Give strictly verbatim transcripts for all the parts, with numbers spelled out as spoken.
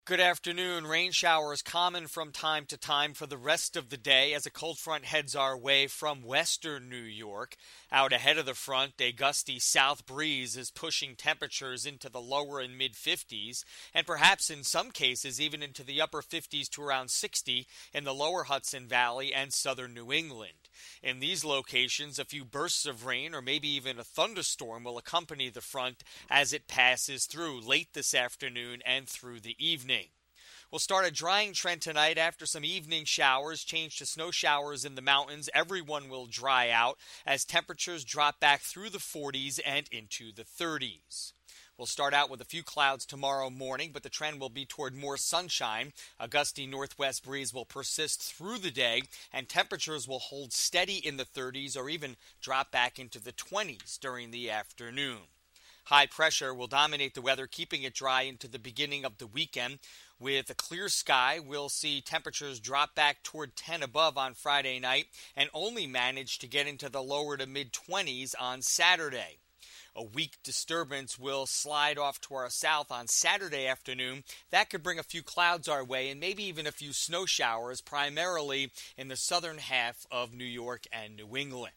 Good afternoon. Rain showers common from time to time for the rest of the day as a cold front heads our way from western New York. Out ahead of the front, a gusty south breeze is pushing temperatures into the lower and mid fifties, and perhaps in some cases even into the upper fifties to around sixty in the lower Hudson Valley and southern New England. In these locations, a few bursts of rain or maybe even a thunderstorm will accompany the front as it passes through late this afternoon and through the evening. We'll start a drying trend tonight after some evening showers change to snow showers in the mountains. Everyone will dry out as temperatures drop back through the forties and into the thirties. We'll start out with a few clouds tomorrow morning, but the trend will be toward more sunshine. A gusty northwest breeze will persist through the day, and temperatures will hold steady in the thirties or even drop back into the twenties during the afternoon. High pressure will dominate the weather, keeping it dry into the beginning of the weekend. With a clear sky, we'll see temperatures drop back toward ten above on Friday night and only manage to get into the lower to mid-twenties on Saturday. A weak disturbance will slide off to our south on Saturday afternoon. That could bring a few clouds our way and maybe even a few snow showers, primarily in the southern half of New York and New England.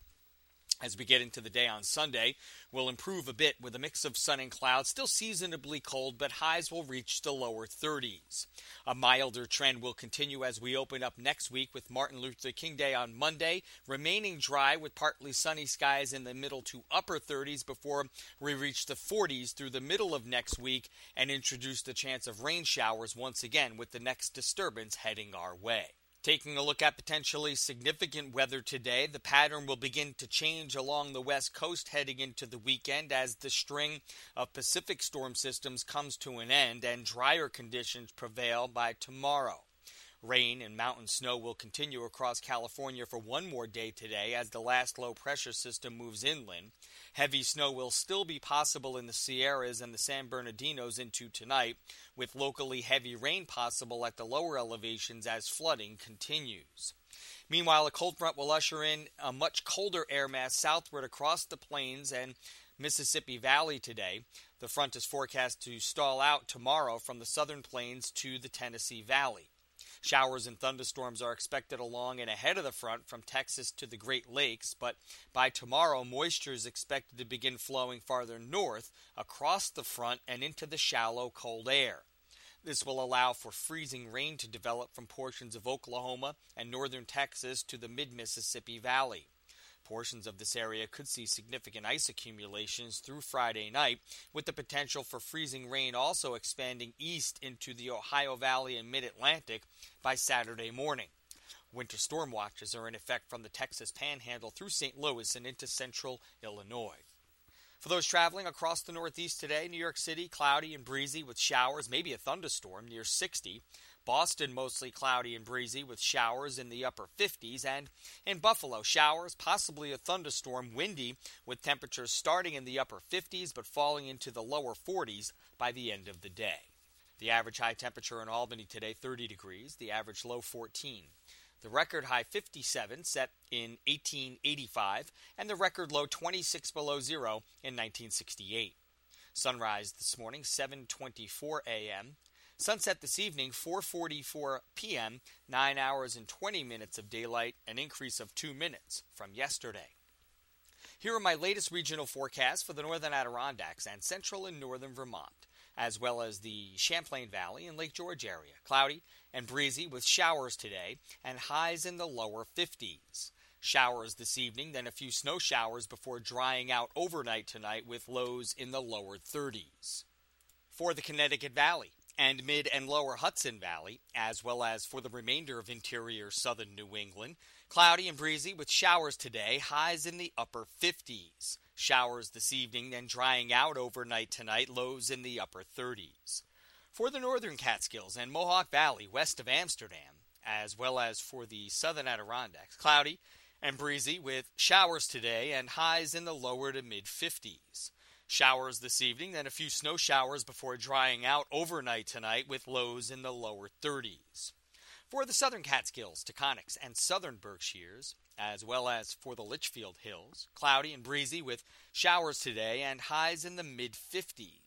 As we get into the day on Sunday, we'll improve a bit with a mix of sun and clouds, still seasonably cold, but highs will reach the lower thirties. A milder trend will continue as we open up next week with Martin Luther King Day on Monday, remaining dry with partly sunny skies in the middle to upper thirties before we reach the forties through the middle of next week and introduce the chance of rain showers once again with the next disturbance heading our way. Taking a look at potentially significant weather today, the pattern will begin to change along the west coast heading into the weekend as the string of Pacific storm systems comes to an end and drier conditions prevail by tomorrow. Rain and mountain snow will continue across California for one more day today as the last low-pressure system moves inland. Heavy snow will still be possible in the Sierras and the San Bernardinos into tonight, with locally heavy rain possible at the lower elevations as flooding continues. Meanwhile, a cold front will usher in a much colder air mass southward across the plains and Mississippi Valley today. The front is forecast to stall out tomorrow from the southern plains to the Tennessee Valley. Showers and thunderstorms are expected along and ahead of the front from Texas to the Great Lakes, but by tomorrow, moisture is expected to begin flowing farther north across the front and into the shallow, cold air. This will allow for freezing rain to develop from portions of Oklahoma and northern Texas to the mid-Mississippi Valley. Portions of this area could see significant ice accumulations through Friday night, with the potential for freezing rain also expanding east into the Ohio Valley and mid-Atlantic by Saturday morning. Winter storm watches are in effect from the Texas Panhandle through Saint Louis and into central Illinois. For those traveling across the Northeast today, New York City, cloudy and breezy with showers, maybe a thunderstorm near sixty. Boston, mostly cloudy and breezy with showers in the upper fifties, and in Buffalo, showers, possibly a thunderstorm, windy with temperatures starting in the upper fifties but falling into the lower forties by the end of the day. The average high temperature in Albany today, thirty degrees, the average low fourteen. The record high fifty-seven set in eighteen eighty-five, and the record low twenty-six below zero in nineteen sixty-eight. Sunrise this morning, seven twenty-four a.m., sunset this evening, four forty-four p.m., nine hours and twenty minutes of daylight, an increase of two minutes from yesterday. Here are my latest regional forecasts for the northern Adirondacks and central and northern Vermont, as well as the Champlain Valley and Lake George area. Cloudy and breezy with showers today and highs in the lower fifties. Showers this evening, then a few snow showers before drying out overnight tonight with lows in the lower thirties. For the Connecticut Valley and mid and lower Hudson Valley, as well as for the remainder of interior southern New England, cloudy and breezy with showers today, highs in the upper fifties. Showers this evening, then drying out overnight tonight, lows in the upper thirties. For the northern Catskills and Mohawk Valley west of Amsterdam, as well as for the southern Adirondacks, cloudy and breezy with showers today and highs in the lower to mid-fifties. Showers this evening, then a few snow showers before drying out overnight tonight with lows in the lower thirties. For the southern Catskills, Taconics, and southern Berkshires, as well as for the Litchfield Hills, cloudy and breezy with showers today and highs in the mid-fifties.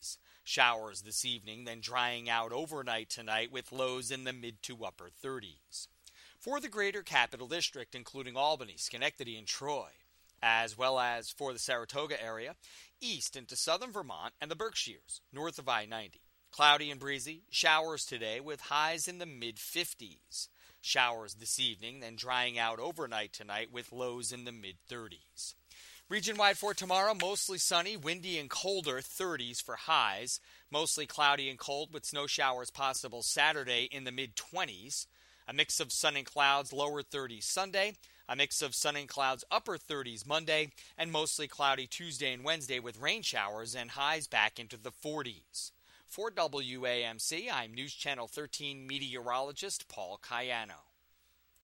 Showers this evening, then drying out overnight tonight with lows in the mid to upper thirties. For the greater capital district, including Albany, Schenectady, and Troy, as well as for the Saratoga area, east into southern Vermont and the Berkshires, north of I ninety. Cloudy and breezy, showers today with highs in the mid fifties. Showers this evening, then drying out overnight tonight with lows in the mid thirties. Region-wide for tomorrow, mostly sunny, windy and colder, thirties for highs. Mostly cloudy and cold with snow showers possible Saturday in the mid twenties. A mix of sun and clouds, lower thirties Sunday. A mix of sun and clouds, upper thirties Monday. And mostly cloudy Tuesday and Wednesday with rain showers and highs back into the forties. For W A M C, I'm News Channel thirteen meteorologist Paul Cayano.